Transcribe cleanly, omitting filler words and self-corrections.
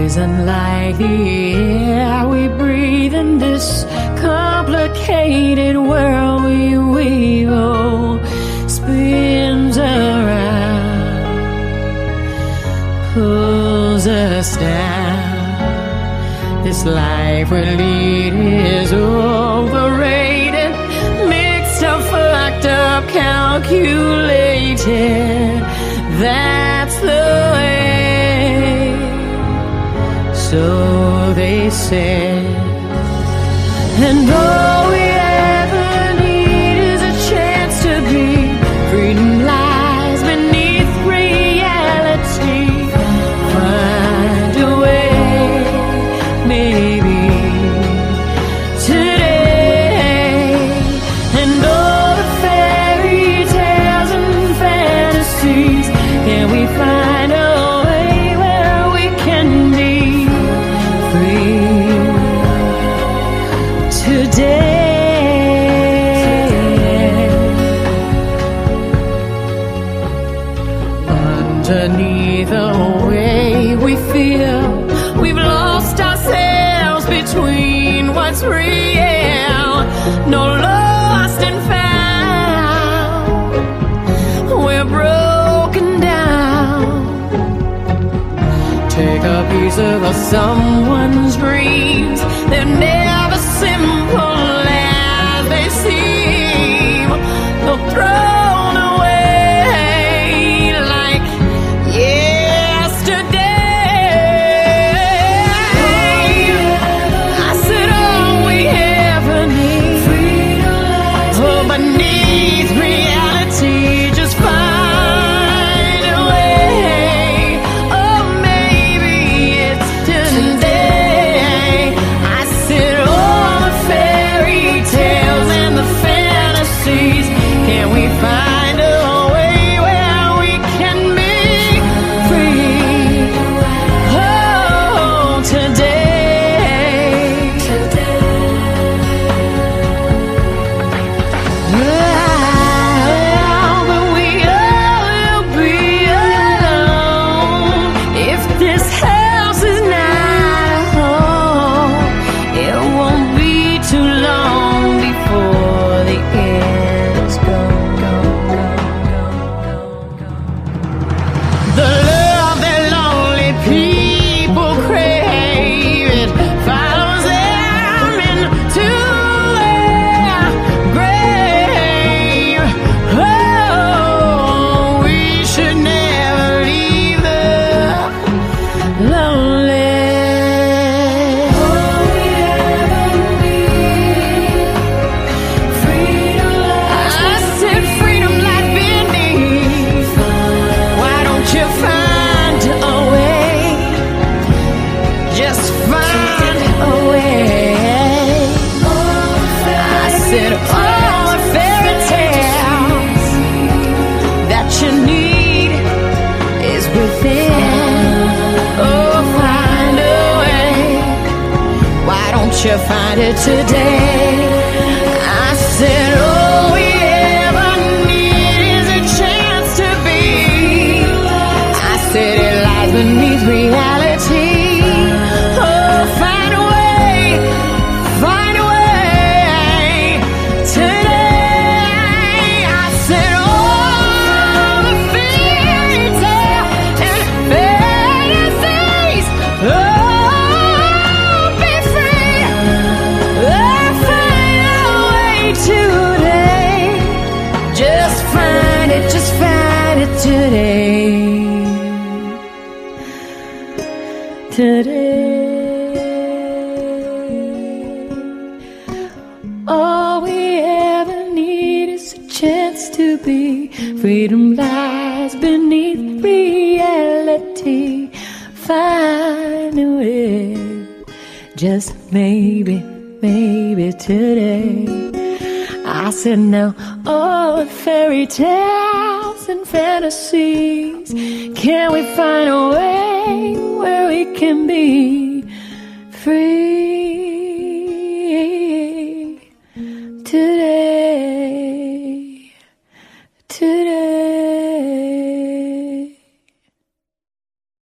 isn't like the air we breathe in this complicated world we weave. Oh, spins around, pulls us down. This life we lead is overrated, mixed up, fucked up, calculated. That's the way, so they say. And all we ever need is a chance to be. Freedom lies beneath reality. Find a way, maybe today. And all the fairy tales and fantasies, can we find a way where we can be free today? Underneath the way we feel, we've lost ourselves between what's real. No lost and found, we're broken down. Take a piece of someone's dreams, they're never simple as they seem. They're thrown away like yesterday. I said all we ever need, oh, beneath reality, just find a way. Oh, maybe it's today. I said all the fairy tales and the fantasies, can we find a way where we can be free? Oh, today. But we all will be alone if this house is not a home. It won't be too long before the end is gone. The love that lonely people crave, it follows them into their grave. Oh, we should never leave the lonely. All we ever need, freedom lies. I said freedom lies beneath. Why don't you find a way? Just find a way. I said all the fairy tales that you need is within. Oh, find a way. Why don't you find it today? I said all we ever need is a chance to be. I said it lies beneath reality. Oh, find a way, find a way today. I said all the fairy tales and fantasies, oh, be free. Oh, find a way today. Just find it today. All we ever need is a chance to be. Freedom lies beneath reality. Find a way, just maybe today. I said now all the fairy tales and fantasies, can we find a way where we can be free today?